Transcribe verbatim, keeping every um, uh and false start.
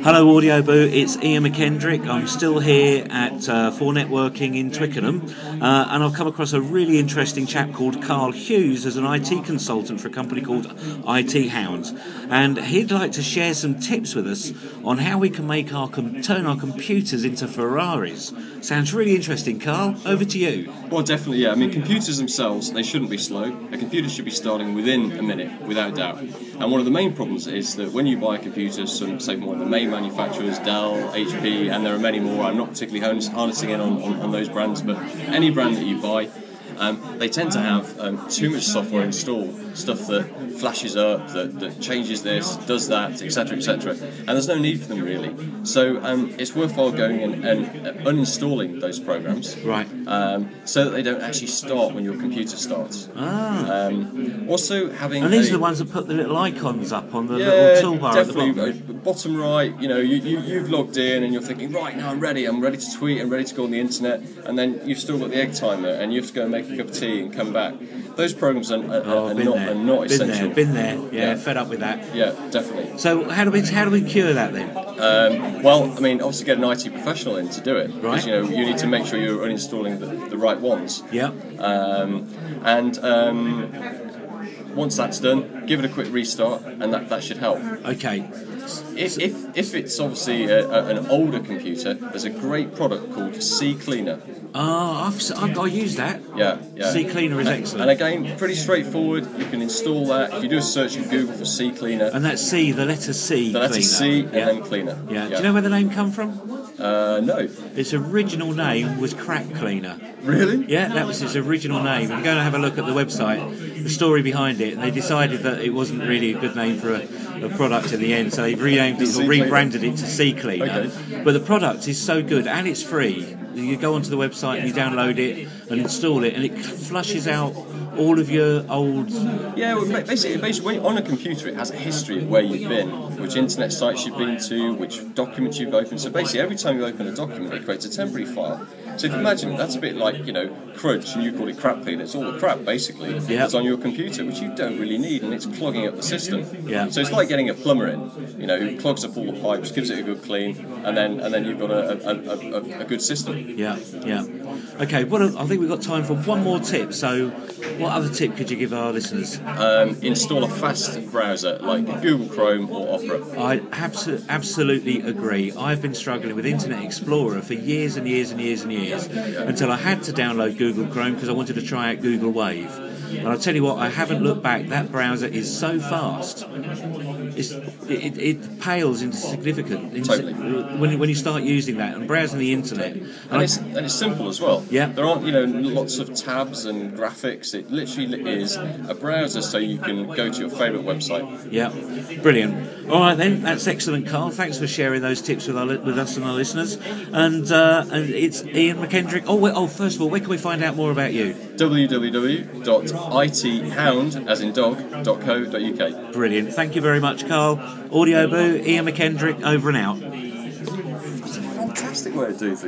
Hello Audio Boo, it's Ian McKendrick. I'm still here at uh, four Networking in Twickenham, uh, and I've come across a really interesting chap called Carl Hughes as an I T consultant for a company called I T Hounds, and he'd like to share some tips with us on how we can make our com- turn our computers into Ferraris. Sounds really interesting, Carl. Over to you. Well, definitely, yeah. I mean, computers themselves, they shouldn't be slow. A computer should be starting within a minute, without doubt. And one of the main problems is that when you buy a computer, some, say from one of the main manufacturers, Dell, H P, and there are many more, I'm not particularly harnessing in on, on, on those brands, but any brand that you buy, um, they tend to have um, too much software installed, stuff that flashes up, that, that changes this, does that, et cetera, et cetera. And there's no need for them really. So um, it's worthwhile going in and uninstalling those programs, right? Um, so that they don't actually start when your computer starts. Ah. Um, also having and these a, are the ones that put the little icons up on the yeah, little toolbar at the definitely, bottom. Bottom right, you know, you, you, you've logged in and you're thinking, right, now I'm ready, I'm ready to tweet, I'm ready to go on the internet, and then you've still got the egg timer and you have to go and make a cup of tea and come back. Those programs are, are, Oh, are, been not, there. are not been essential. There, been there, yeah, Yeah. fed up with that. Yeah, definitely. So how do we how do we cure that then? Um, well, I mean, obviously get an I T professional in to do it. Right. Because, you know, you need to make sure you're uninstalling the, the right ones. Yeah. Um, and um, once that's done, give it a quick restart, and that, that should help. Okay. If, if, if it's obviously a, a, an older computer, there's a great product called C Cleaner. Oh, I've, I've got to use that. Yeah, yeah. C Cleaner is and, excellent. And again, pretty straightforward. You can install that. If you do a search in Google for C Cleaner. And that's C, the letter C. The letter cleaner. C and yeah. then Cleaner. Yeah. yeah. Do you know where the name come from? Uh, no. Its original name was Crack Cleaner. Really? Yeah, that was its original name. And go and have a look at the website, the story behind it, and they decided that it wasn't really a good name for a, a product in the end, so they've renamed it or rebranded it to C Cleaner. Okay. But the product is so good and it's free. You go onto the website and you download it and install it, and it flushes out all of your old. Yeah, well, basically, basically, on a computer, it has a history of where you've been, which internet sites you've been to, which documents you've opened. So basically, every time you open a document, it creates a temporary file. So if you imagine, that's a bit like, you know, Crunch, and you call it crap cleaner. It's all the crap, basically, Yep. that's on your computer, which you don't really need, and it's clogging up the system. Yeah. So it's like getting a plumber in, you know, who clogs up all the pipes, gives it a good clean, and then and then you've got a, a, a, a, a good system. Yeah, yeah. Okay, what a, I think we've got time for one more tip. So, what other tip could you give our listeners? Um, install a fast browser like Google Chrome or Opera. I abso- absolutely agree. I've been struggling with Internet Explorer for years and years and years and years until I had to download Google Chrome because I wanted to try out Google Wave. And I'll tell you what, I haven't looked back. That browser is so fast. It's, it, it pales into significance Totally. when, when you start using that and browsing the internet. And, And it's, and it's simple as well. Yeah. There aren't, you know, lots of tabs and graphics. It literally is a browser so you can go to your favourite website. Yeah, brilliant. All right then, that's excellent, Carl. Thanks for sharing those tips with our with us and our listeners. And uh, and it's Ian McKendrick. Oh, wait, oh, first of all, where can we find out more about you? w w w dot i t hound, as in dog, dot co dot u k. Brilliant. Thank you very much, Carl. Audio Boo, Ian McKendrick, over and out. Fantastic way of doing things.